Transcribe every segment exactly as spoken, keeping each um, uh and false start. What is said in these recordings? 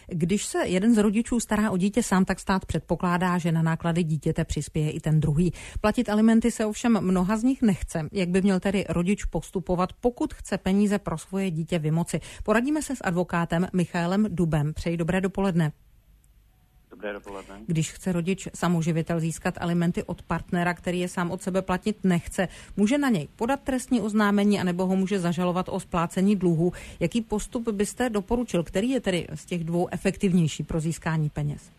Když se jeden z rodičů stará o dítě sám, tak stát předpokládá, že na náklady dítěte přispěje i ten druhý. Platit alimenty se ovšem mnoha z nich nechce. Jak by měl tedy rodič postupovat, pokud chce peníze pro svoje dítě vymoci? Poradíme se s advokátem Michaelem Dubem. Přeji dobré dopoledne. Dobré dopoledne. Když chce rodič samoživitel získat alimenty od partnera, který je sám od sebe platit nechce, může na něj podat trestní oznámení anebo ho může zažalovat o splácení dluhů. Jaký postup byste doporučil? Který je tedy z těch dvou efektivnější pro získání peněz?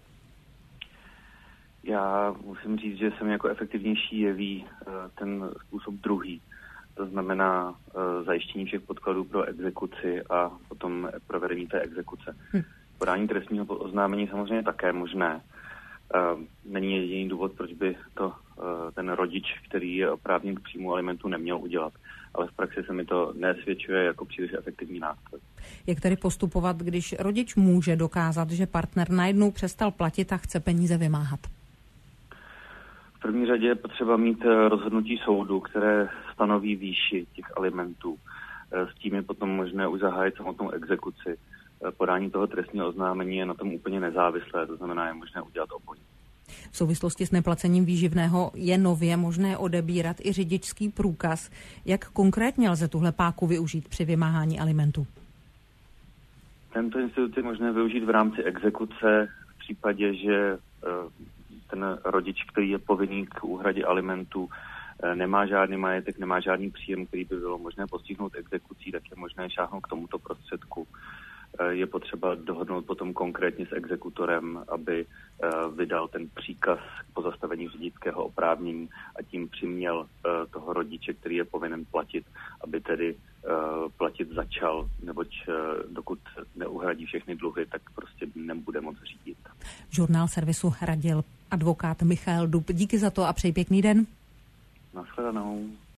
Já musím říct, že se mi jako efektivnější jeví ten způsob druhý. To znamená zajištění všech podkladů pro exekuci a potom provedení té exekuce. Hm. Podání trestního oznámení samozřejmě také možné. Není jediný důvod, proč by to ten rodič, který je oprávněn k příjmu alimentu, neměl udělat. Ale v praxi se mi to nesvědčuje jako příliš efektivní nástroj. Jak tedy postupovat, když rodič může dokázat, že partner najednou přestal platit a chce peníze vymáhat? V první řadě je potřeba mít rozhodnutí soudu, které stanoví výši těch alimentů. S tím je potom možné už zahájit samotnou exekuci. Podání toho trestního oznámení je na tom úplně nezávislé, to znamená, je možné udělat obojí. V souvislosti s neplacením výživného je nově možné odebírat i řidičský průkaz. Jak konkrétně lze tuhle páku využít při vymáhání alimentů? Tento institut je možné využít v rámci exekuce v případě, že ten rodič, který je povinný k úhradě alimentů, nemá žádný majetek, nemá žádný příjem, který by bylo možné postihnout exekucí, tak je možné šáhnout k tomuto prostředku. Je potřeba dohodnout potom konkrétně s exekutorem, aby vydal ten příkaz k pozastavení řidičského oprávnění a tím přiměl toho rodiče, který je povinen platit, aby tedy platit začal, neboť dokud neuhradí všechny dluhy, tak prostě nebude moc řídit. Žurnál Servisu radil advokát Michael Dub. Díky za to a přeji pěkný den. Nashledanou.